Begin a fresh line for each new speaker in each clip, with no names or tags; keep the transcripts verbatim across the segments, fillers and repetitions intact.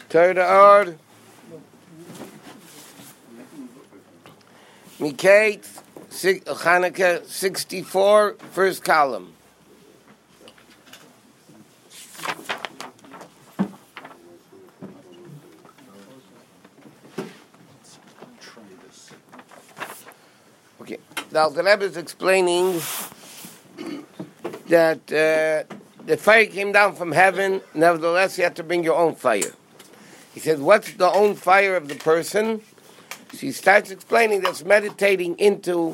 Third ord. Mikate, Chanukah sixty-four, first column. Okay, now the Rebbe is explaining that uh, the fire came down from heaven, nevertheless you have to bring your own fire. He says, what's the own fire of the person? So he starts explaining that's meditating into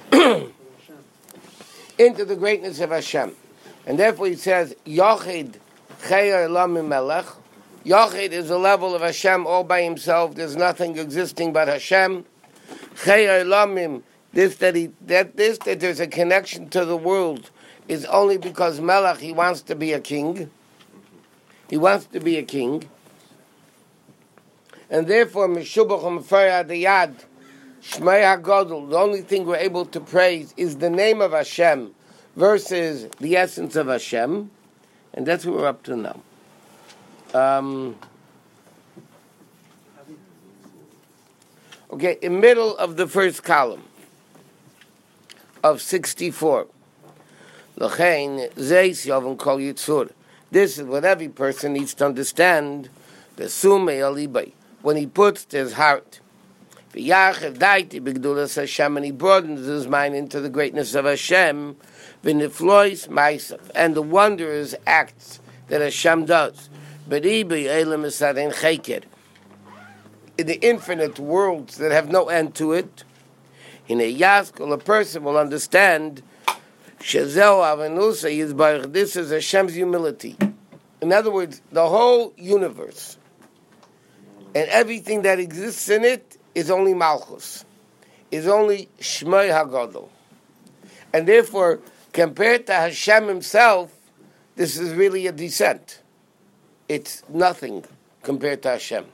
into the greatness of Hashem. And therefore he says, Yochid Chayar Lamim Melech. Yochid is a level of Hashem all by himself. There's nothing existing but Hashem. Chayar Lamim, this that he that this that there's a connection to the world is only because Melech, he wants to be a king. He wants to be a king. And therefore, Meshubach Mefar Adiyad, Shmei HaGodol, the only thing we're able to praise is the name of Hashem versus the essence of Hashem. And that's what we're up to now. Um, okay, in the middle of the first column of sixty-four. L'chein, Zeis Yovon Kol Yitzur. This is what every person needs to understand. The Sumei Alibay. When he puts his heart, and he broadens his mind into the greatness of Hashem, and the wondrous acts that Hashem does. In the infinite worlds that have no end to it, in a yaskol, a person will understand this is Hashem's humility. In other words, the whole universe and everything that exists in it is only Malchus, is only Shmei HaGadol. And therefore, compared to Hashem himself, this is really a descent. It's nothing compared to Hashem.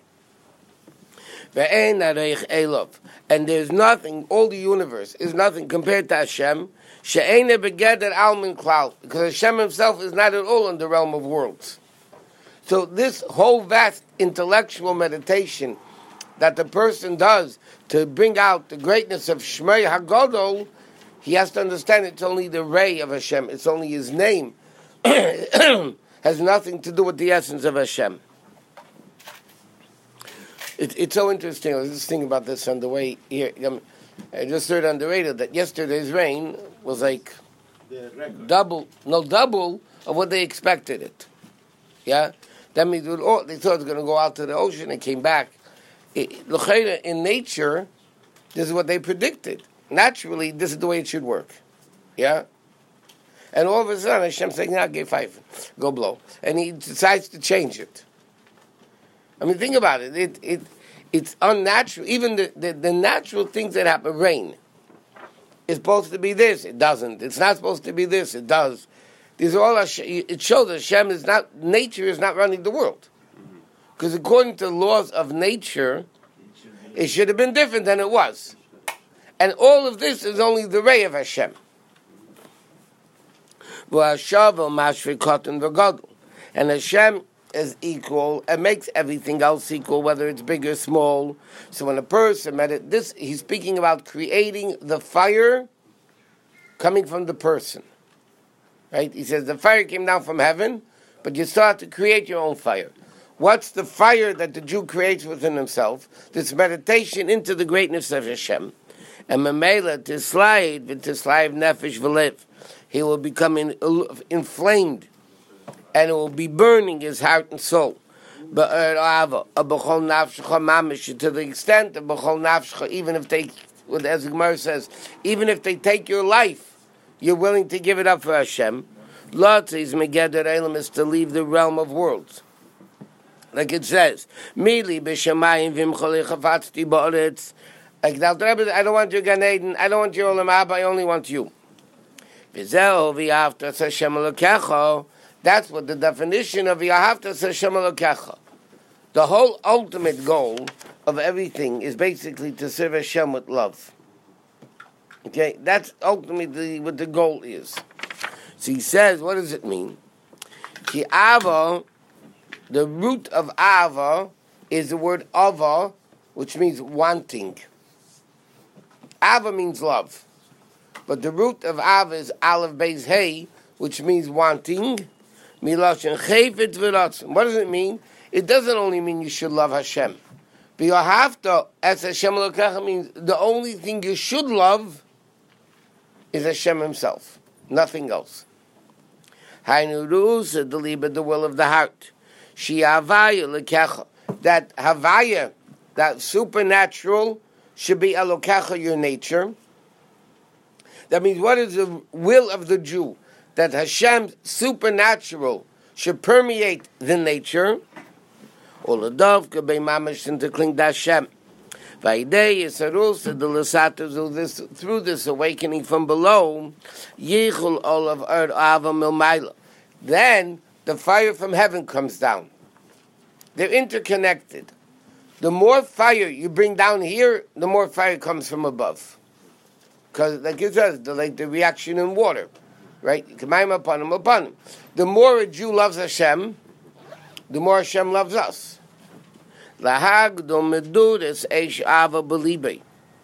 And there's nothing, all the universe is nothing compared to Hashem, because Hashem himself is not at all in the realm of worlds. So this whole vast intellectual meditation that the person does to bring out the greatness of Shmei HaGadol, he has to understand it's only the ray of Hashem. It's only his name. Has nothing to do with the essence of Hashem. It, it's so interesting. I was just thinking about this on the way here. I just heard on the radio that yesterday's rain was like double, no double of what they expected it. Yeah? That means they thought it was going to go out to the ocean and came back. It, in nature, this is what they predicted. Naturally, this is the way it should work. Yeah? And all of a sudden, Hashem saying, "Now, give five, go blow," and He decides to change it. I mean, think about it. It it it's unnatural. Even the, the, the natural things that happen, rain, is supposed to be this. It doesn't. It's not supposed to be this. It does. These are all. It shows that Hashem is not. Nature is not running the world, because according to the laws of nature, it should have been different than it was, and all of this is only the ray of Hashem. And Hashem is equal and makes everything else equal, whether it's big or small. So when a person met it, this he's speaking about creating the fire coming from the person. Right? He says the fire came down from heaven, but you still have to create your own fire. What's the fire that the Jew creates within himself? This meditation into the greatness of Hashem. And Mamela tislide v'tislide nefesh v'lev. He will become in, inflamed, and it will be burning his heart and soul. But to the extent of b'chol nafshcha, even if they, as the Gemara says, even if they take your life, you're willing to give it up for Hashem. Lot is megeder elam is to leave the realm of worlds, like it says. Mili b'shamayim v'imcholei chafatzti ba'aretz. Like now, I don't want your Gan Eden, I don't want your Olam Haba, I only want you. That's what the definition of Yahavtas Hashem Elokecha. The whole ultimate goal of everything is basically to serve Hashem with love. Okay, that's ultimately what the goal is. So he says, what does it mean? Ki Ava, the root of Ava, is the word ava, which means wanting. Ava means love. But the root of ava is aleph beis hey, which means wanting. Miloshen chayfetz v'ratzon. What does it mean? It doesn't only mean you should love Hashem. But you have to, as Hashem Elokecha means, the only thing you should love is Hashem Himself. Nothing else. Hainu ru'us deliba, the will of the heart. Shi havaya lekecha. That havaya, that supernatural, should be Elokecha, your nature. That means, what is the will of the Jew? That Hashem's supernatural should permeate the nature. Oladov could be mamish into cling to Hashem. Vaidei Yisarus the Lasatu this through this awakening from below. Yichul olav erd ava milmaila. Then the fire from heaven comes down. They're interconnected. The more fire you bring down here, the more fire comes from above. Because, like it says, the, like the reaction in water, right? K'mayim upon him, upon him. The more a Jew loves Hashem, the more Hashem loves us. Lahag do medudes eish ava belibe.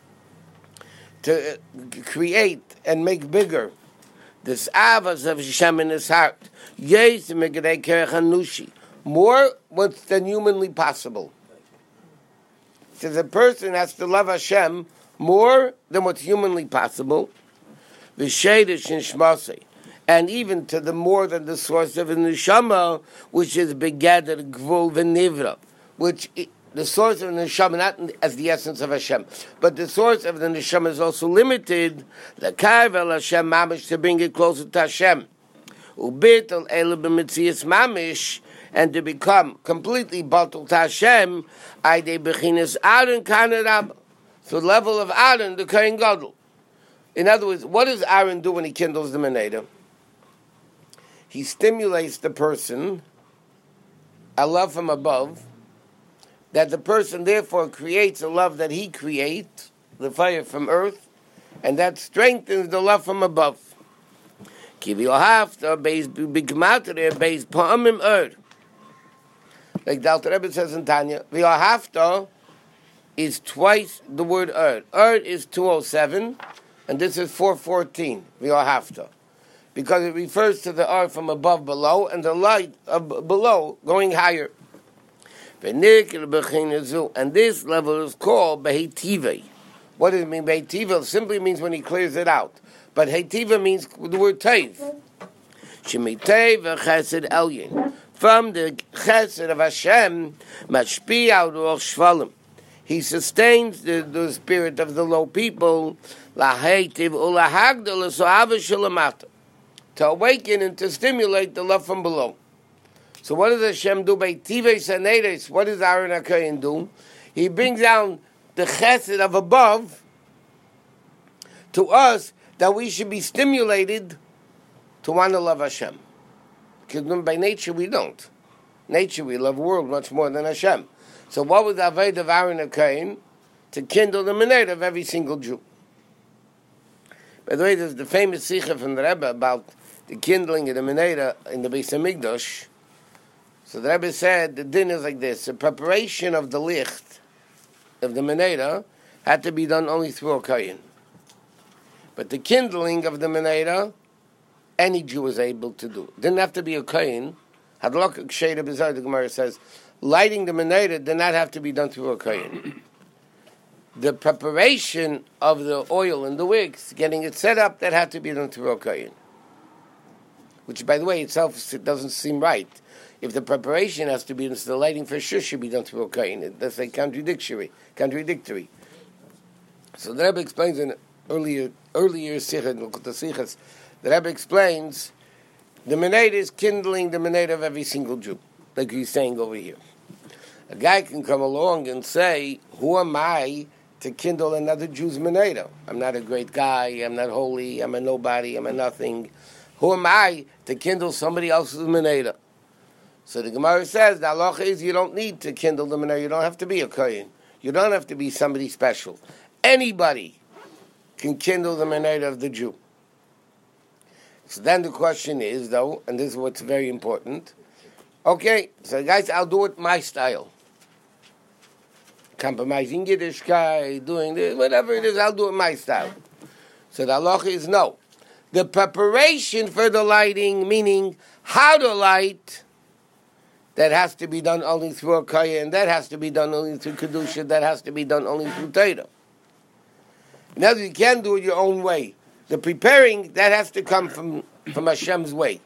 To create and make bigger this avas of Hashem in his heart. Yes, megedei kerech hanushi. More than humanly possible. So the person has to love Hashem more than what's humanly possible. V'sheidish in shmasei. And even to the more than the source of the neshama, which is begeder gvul v'nivra, which it, the source of the neshama, not as the essence of Hashem, but the source of the neshama is also limited. L'karv el Hashem mamish, to bring it closer to Hashem. Ubit al elu b'metzias mamish, and to become completely batul to Hashem. Aydei bechinas Aaron kanarab, so the level of Aaron, the Kohen Gadol. In other words, what does Aaron do when he kindles the menorah? He stimulates the person, a love from above, that the person therefore creates a love that he creates, the fire from earth, and that strengthens the love from above. Like the Alter Rebbe says in Tanya, V'yohavta is twice the word Erd. Erd is two oh seven, and this is four fourteen, V'yohavta. Because it refers to the earth from above below, and the light of below going higher. And this level is called Behetiva. What does it mean, Behetiva? It simply means when he clears it out. But Hetiva means the word Teiv. Shemitei v'chesed elyin. From the chesed of Hashem, mashpi out of shvalim. He sustains the, the spirit of the low people, laheitiv ulahagdol esoava shalamata, to awaken and to stimulate the love from below. So what does Hashem do? By Tives Hanedes, what does Aaron HaKohen do? He brings down the chesed of above to us, that we should be stimulated to want to love Hashem. Because by nature we don't. Nature we love the world much more than Hashem. So what was the avodah of Aaron HaKohen? To kindle the menorah of every single Jew. By the way, there's the famous sikha from the Rebbe about the kindling of the menorah in the Beis HaMikdash. So the Rebbe said the din is like this: the preparation of the licht of the menorah had to be done only through a kohen, but the kindling of the menorah any Jew was able to do. Didn't have to be a kohen. Hadlok Ksheira B'Zar, the Gemara says, lighting the menorah did not have to be done through a kohen. The preparation of the oil and the wicks, getting it set up, that had to be done through a kohen. Which, by the way, itself it doesn't seem right. If the preparation has to be done, the lighting for sure should be done through a kohen. That's like contradictory. Contradictory. So the Rebbe explains in earlier earlier sichas, the sichas, the Rebbe explains the menorah is kindling the menorah of every single Jew, like he's saying over here. A guy can come along and say, "Who am I to kindle another Jew's menorah? I'm not a great guy. I'm not holy. I'm a nobody. I'm a nothing. Who am I to kindle somebody else's menorah?" So the Gemara says the halacha is you don't need to kindle the menorah. You don't have to be a kohen. You don't have to be somebody special. Anybody can kindle the menorah of the Jew. So then the question is, though, and this is what's very important. Okay, so guys, I'll do it my style. compromising Yiddishkeit, doing this, whatever it is, I'll do it my style. So the halacha is no. The preparation for the lighting, meaning how to light, that has to be done only through a kaya, and that has to be done only through kedusha, that has to be done only through Torah. Now you can't do it your own way. The preparing, that has to come from, from Hashem's way.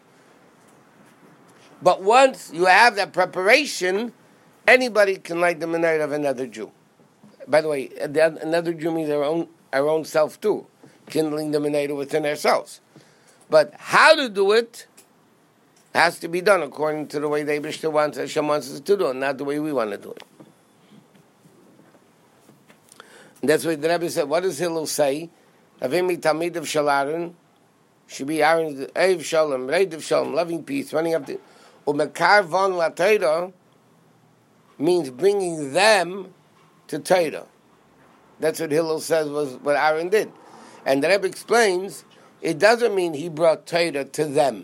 But once you have that preparation, anybody can light the menorah of another Jew. By the way, another Jew means our own our own self too, kindling the menorah within ourselves. But how to do it has to be done according to the way the Eibishter wants, Hashem wants us to do it, not the way we want to do it. And that's what the Rebbe said. What does Hillel say? Avimi Talmid of Shalaron should be Aaron's Eiv Shalom, Reid of Shalom, loving peace, running up to Umekar von La Torah means bringing them to Torah. That's what Hillel says was what Aaron did. And the Rebbe explains, it doesn't mean he brought Torah to them.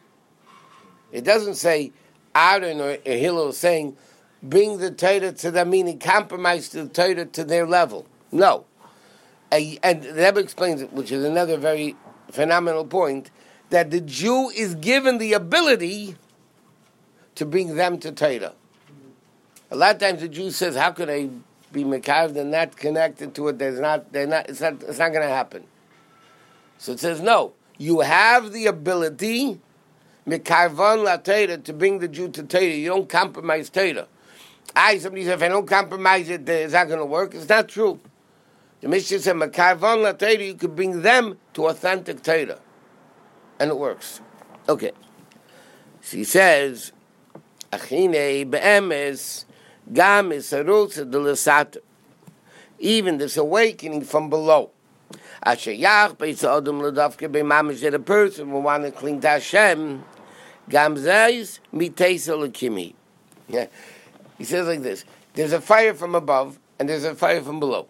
It doesn't say Aaron or Hillel saying, bring the Torah to them, meaning compromise the Torah to their level. No. And the Rebbe explains it, which is another very phenomenal point, that the Jew is given the ability to bring them to Torah. A lot of times the Jew says, how could I be mekayv and not connected to it? There's not, they're not, it's not, it's not going to happen. So it says, no, you have the ability, mekayvon la Torah, to bring the Jew to Torah. You don't compromise Torah. I, somebody said, if I don't compromise it, it's not going to work. It's not true. The Mishnah said, mekayvon la Torah, you could bring them to authentic Torah. And it works. Okay. She says, Achine be'emes, Gam is sarutza de l'sater. Even this awakening from below. Asher yach beis adam l'davke be'mamish that a person will want to cling to Hashem. Gam zeis miteisa l'kimi. Yeah, he says like this: there's a fire from above and there's a fire from below.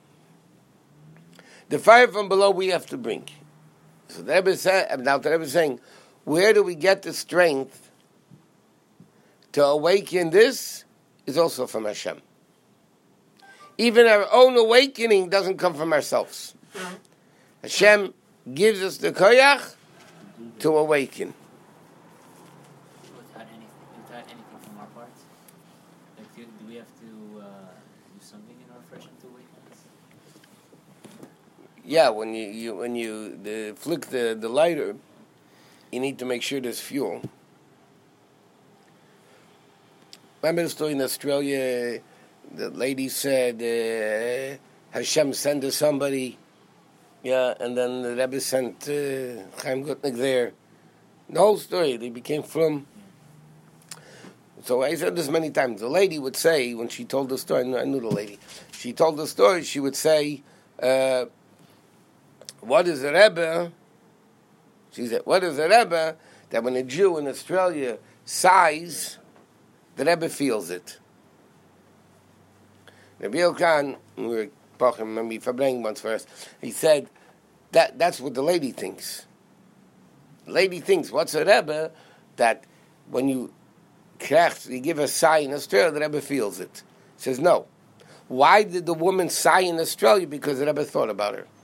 The fire from below we have to bring. So the Rebbe said, now the Rebbe is saying, where do we get the strength to awaken this? Is also from Hashem. Even our own awakening doesn't come from ourselves. Hashem gives us the koyach to awaken.
Without anything, without anything from our parts? Like, do, do we have to uh, do something in order for Hashem to awaken us?
Yeah, when you, you when you the, flick the, the lighter, you need to make sure there's fuel. Remember the story in Australia? The lady said, uh, Hashem sent us somebody. Yeah, and then the Rebbe sent uh, Chaim Gutnick there. The whole story, they became from. So I said this many times. The lady would say, when she told the story, I knew the lady, she told the story, she would say, uh, what is the Rebbe? She said, what is the Rebbe? That when a Jew in Australia sighs, the Rebbe feels it. Rabbi Yochanan, we were talking, maybe verbringen once first, he said, that that's what the lady thinks. The lady thinks, what's a Rebbe? That when you krach, you give a sigh in Australia, the Rebbe feels it. He says, no. Why did the woman sigh in Australia? Because the Rebbe thought about her.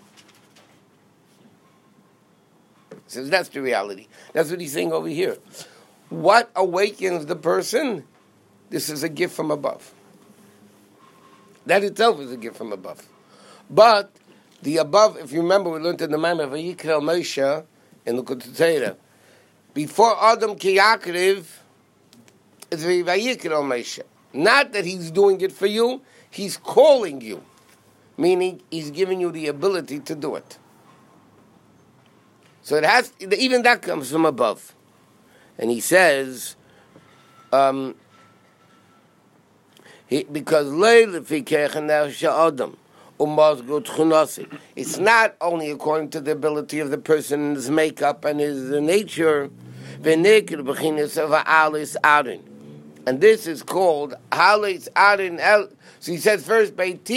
He says, that's the reality. That's what he's saying over here. What awakens the person? This is a gift from above. That itself is a gift from above. But the above, if you remember, we learned in the Maimon of Vayikra Moshe in the Torah. Before Adam Kiyakriv, it's Vayikra Moshe. Not that he's doing it for you, he's calling you. Meaning, he's giving you the ability to do it. So it has, even that comes from above. And he says, um, he, because it's not only according to the ability of the person and his makeup and his nature, and this is called Halis Arin El. So he says first,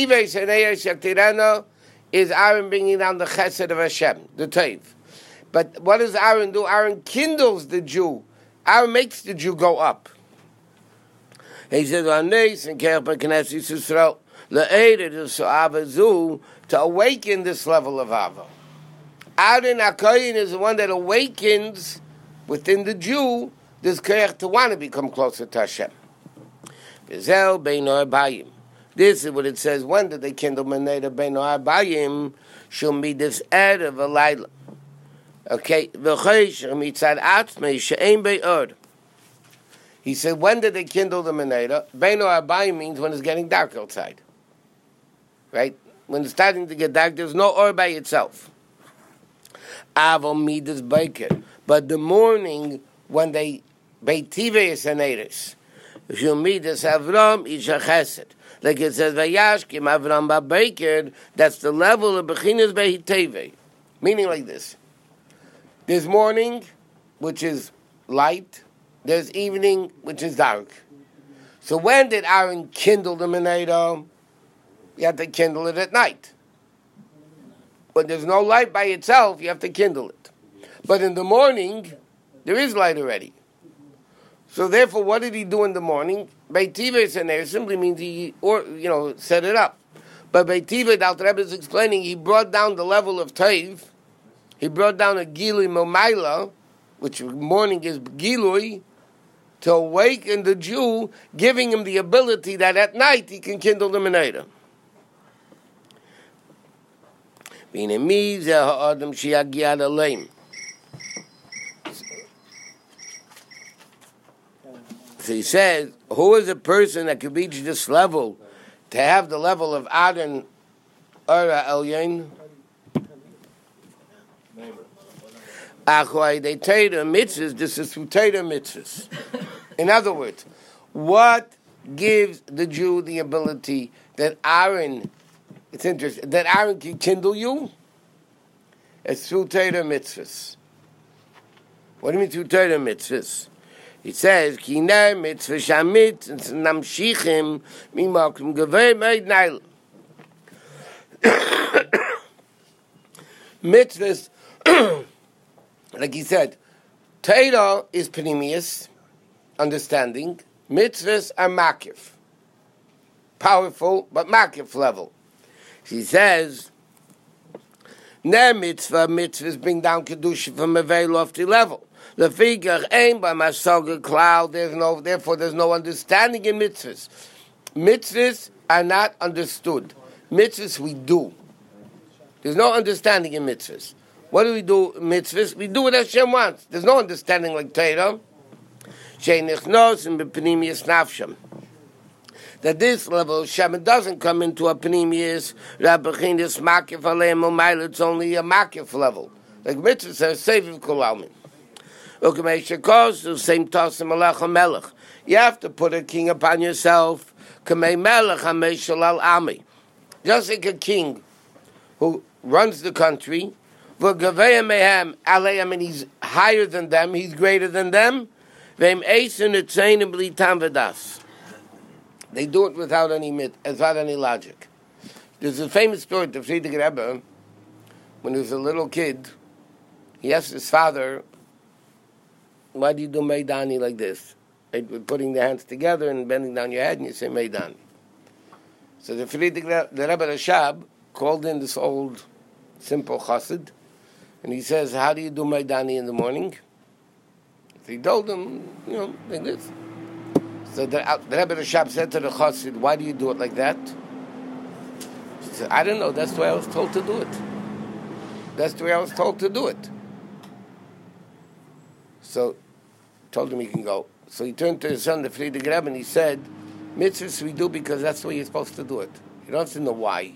is Aaron bringing down the chesed of Hashem, the Teiv. But what does Aaron do? Aaron kindles the Jew. Aaron makes the Jew go up. He says, Le'eder so avazu, to awaken this level of ava. Aaron HaKohen is the one that awakens within the Jew this koyach to want to become closer to Hashem. V'zel beino abayim. This is what it says. When did they kindle Meneda beino abayim? Shall be this erev alayla. Okay, v'chosh mitzad atzmei she'ein be'od. He said, when did they kindle the Meneda? Beino abayim means when it's getting dark outside. Right? When it's starting to get dark, there's no or by itself. Avon midas baker. But the morning when they beitiveis aneris, shall midas avram isha chesed. Like it says, vayashkim avram ba-baker, that's the level of bechinas behiteve. Meaning like this. There's morning, which is light. There's evening, which is dark. So when did Aaron kindle the Meneda? You have to kindle it at night. When there's no light by itself, you have to kindle it. But in the morning, there is light already. So therefore, what did he do in the morning? Beitives in there simply means he, or you know, set it up. But Beitives, the Alter Rebbe is explaining, he brought down the level of Teiv. He brought down a Gilui Momaila, which morning is Gilui, to awaken the Jew, giving him the ability that at night he can kindle the Meneda. So he says, who is a person that could reach this level, to have the level of Adon Ura Elyon? They Torah mitzvahs, this is through Torah mitzvahs. In other words, what gives the Jew the ability that Aaron, it's interesting, that Aaron can kindle you? It's through Torah mitzvahs. What do you mean through Torah mitzvahs? It says, Kinei mitzvah shamit namshichim mimakum gevei meid nail. Mitzvahs, like he said, Torah is panemius, understanding. Mitzvahs are makif. Powerful, but makif level. She says, Ne mitzvah, mitzvahs bring down kedusha from a very lofty level. The figure aim by masaga cloud. There's no, therefore, there's no understanding in mitzvahs. Mitzvahs are not understood. Mitzvahs we do. There's no understanding in mitzvahs. What do we do in mitzvahs? We do what Hashem wants. There's no understanding like Torah. Sheinichnos and b'panimius nafsham. That this level of Shem doesn't come into a panemius, rabbechinis makif aleim omayl. It's only a makif level. Like mitzvahs says, seviv kolalmin. The same tosim malach melech. You have to put a king upon yourself. Kamei melech hamei shalal ami. Just like a king who runs the country, v'gavei mehem aleim, and he's higher than them, he's greater than them. V'im eisen etzeinim b'litam v'das. They do it without any mit, without any logic. There's a famous story of Friedrich Rebbe. When he was a little kid, he asked his father, why do you do Meidani like this? Right? Putting the hands together and bending down your head, and you say Meidani. So the Friedrich, the Rebbe Rashab called in this old, simple chassid, and he says, how do you do Meidani in the morning? So he told him, you know, like this. So the, the Rebbe Rashab said to the chassid, why do you do it like that? He said, I don't know, that's the way I was told to do it. That's the way I was told to do it. So told him he can go. So he turned to his son, the Friedrich Rebbe, and he said, mitzvahs we do because that's the way you're supposed to do it. You don't have to know why.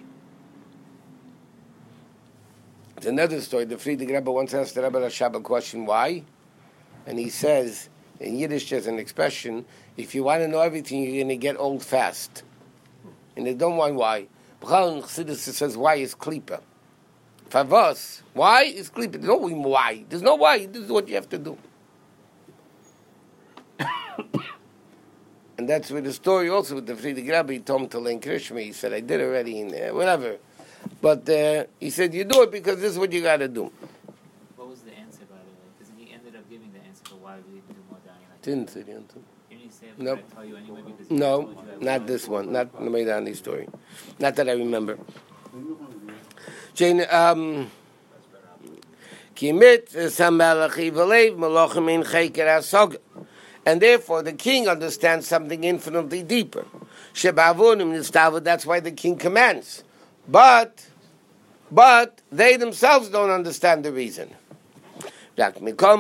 It's another story. The Friedrich Rebbe once asked the Rebbe Rashab a question, why? And he says, in Yiddish there's an expression, if you want to know everything, you're going to get old fast. And they don't want why. B'chal in Chassidus says, why is klipa? For us, why is klipa? There's no why. There's no why. This is what you have to do. And that's with the story also with the Friedrich Rebbe. He told him to learn Krishma. He said, I did already in there, whatever. But uh, he said, you do it because this is what you got to do.
What was the answer, by the way? Because he ended up giving the answer for why we didn't do more dying. Like
Didn't say the answer.
Didn't he say say it,
Nope.
but I tell you anyway because I
No,
told you I
not
would.
this one. Not the Meidani story. Not that I remember. Jane, um, Kimit Samelach Ivalev Malachim in Cheker Asog. And therefore the king understands something infinitely deeper. Shebavonim Nistava, that's why the king commands. But but they themselves don't understand the reason. It's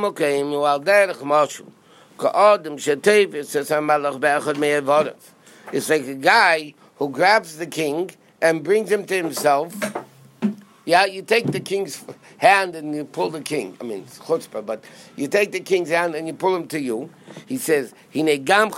like a guy who grabs the king and brings him to himself. Yeah, you take the king's hand and you pull the king. I mean, it's chutzpah, but you take the king's hand and you pull him to you. He says, when you pull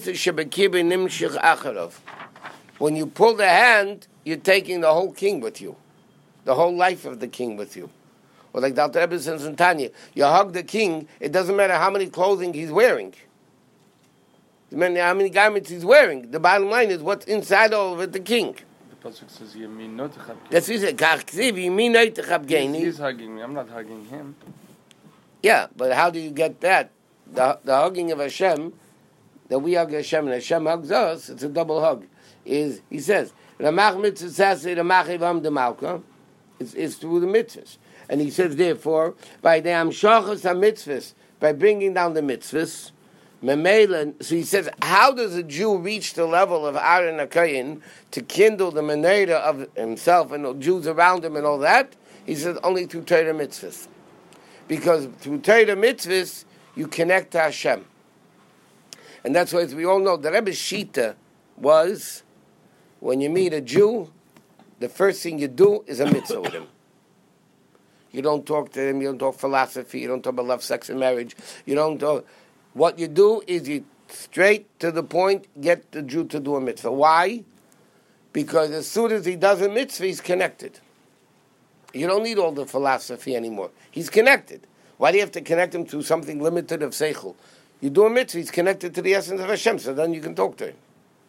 the hand, you're taking the whole king with you. The whole life of the king with you. Or like Doctor Rebbe says in Tanya, you hug the king, it doesn't matter how many clothing he's wearing. It doesn't matter how many garments he's wearing. The bottom line is what's inside all of it, the king.
The pasuk says, "Yemin not chab."
That's what he said. Kachziv yemin not chab geini.
He's hugging me. I'm not hugging him.
Yeah, but how do you get that? The, the hugging of Hashem, that we hug Hashem and Hashem hugs us, it's a double hug. Is he says, Ramach mitzvah Ramach ivam de malka. It's it's through the mitzvahs. And he says, therefore, by the amshachas ha-mitzvahs, by bringing down the mitzvahs, memela. So he says, how does a Jew reach the level of Aaron HaKohen to kindle the menorah of himself and the Jews around him and all that? He says, only through Torah mitzvahs. Because through Torah mitzvahs, you connect to Hashem. And that's why, as we all know, the Rebbe's Shita was, when you meet a Jew, the first thing you do is a mitzvah with him. You don't talk to him, you don't talk philosophy, you don't talk about love, sex, and marriage. You don't talk. What you do is you straight to the point, get the Jew to do a mitzvah. Why? Because as soon as he does a mitzvah, he's connected. You don't need all the philosophy anymore. He's connected. Why do you have to connect him to something limited of seichel? You do a mitzvah, he's connected to the essence of Hashem, so then you can talk to him.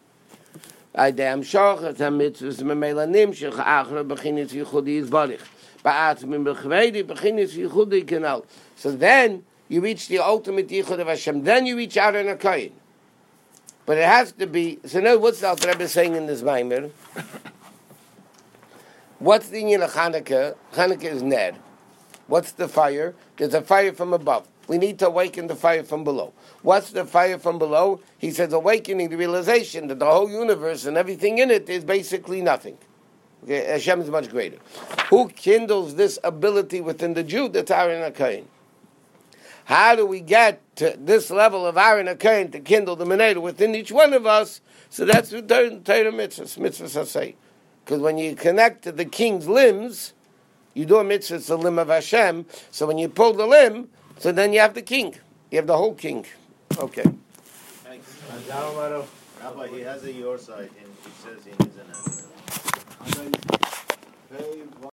So then you reach the ultimate yichud of Hashem. Then you reach out in a kohen. But it has to be. So now, what's the Alter Rebbe saying in this Maimer? What's the inyan of Hanukkah? Hanukkah is ner. What's the fire? There's a fire from above. We need to awaken the fire from below. What's the fire from below? He says awakening the realization that the whole universe and everything in it is basically nothing. Okay, Hashem is much greater. Who kindles this ability within the Jew? That's Aaron HaKohen. How do we get to this level of Aaron HaKohen to kindle the menorah within each one of us? So that's what Torah mitzvahs, mitzvahs say. Because when you connect to the king's limbs, you do a mitzvah, it's the limb of Hashem. So when you pull the limb, so then you have the king. You have the whole king. Okay.
Thanks. Rabbi, he has a your side, and he says he needs an answer.